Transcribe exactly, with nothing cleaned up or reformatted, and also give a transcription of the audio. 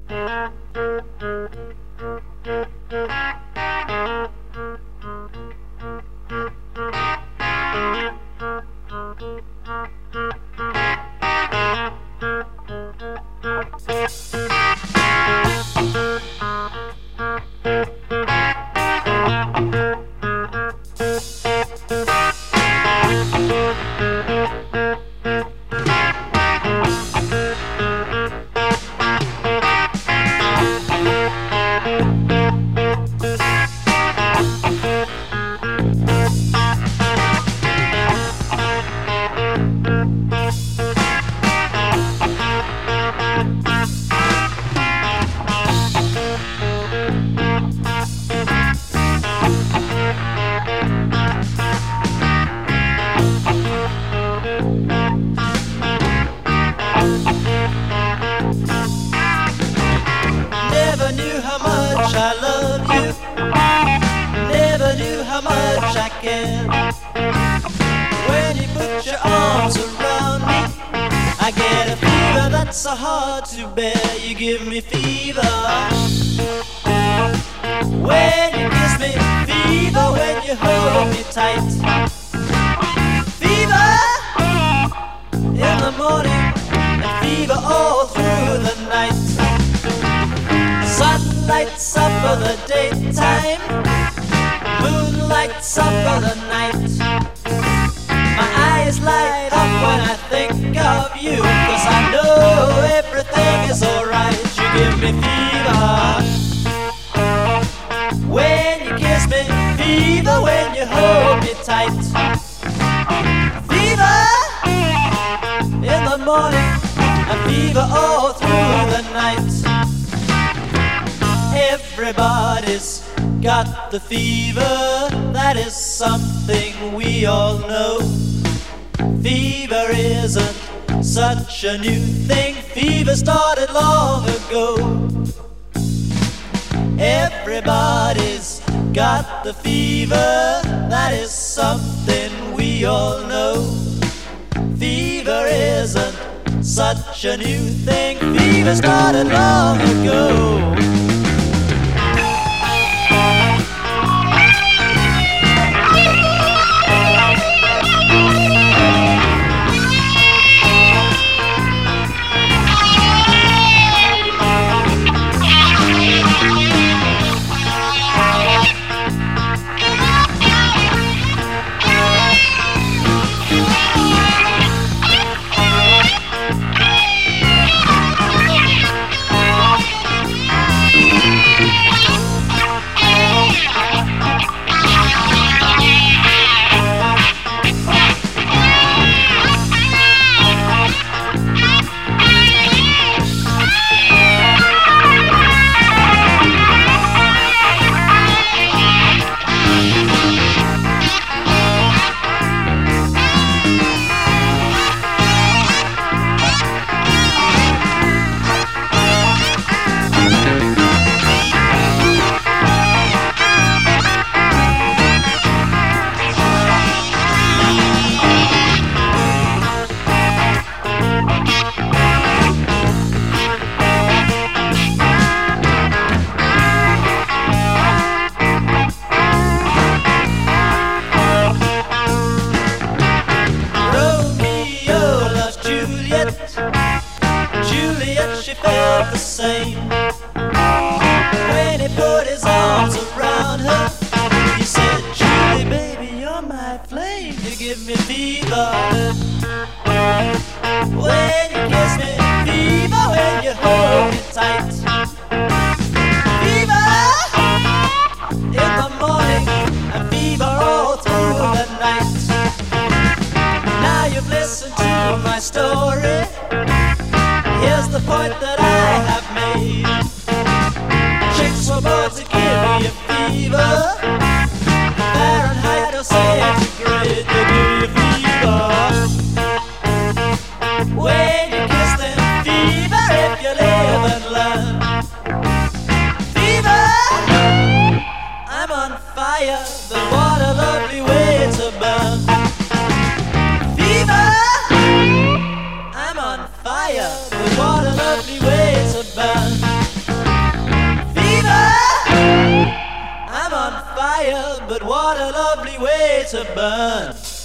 Never knew how much I love you. Never knew how much I care. When you put your arms around me, I get a fever that's so hard to bear. You give me fever when you kiss me, fever when you hold me tight. Fever in the morning and fever all through the night. Sun lights up for the daytime, moon lights up for the night. My eyes light up when I think of you, 'cause I know everything is alright. You give me fever when you kiss me, fever when you hold me tight. Fever in the morning and fever all through the night. Everybody's got the fever, that is something we all know. Fever isn't such a new thing, fever started long ago. Everybody's got the fever, that is something we all know. Fever isn't such a new thing, fever started long ago. Juliet, she felt the same. When he put his arms around her, he said, Julie, baby, you're my flame. You give me fever when you kiss me, fever when you hold me tight. Fever in the morning and fever all through the night. Now you've listened to my story. Here's the point that I have made. Chicks were born to give me a fever. Fahrenheit or centigrade, they give you fever. When you kiss them, fever if you live and learn. Fever, I'm on fire, but what a lovely way to burn. Fever, I'm on fire, but what a lovely way to burn. but what a lovely way to burn.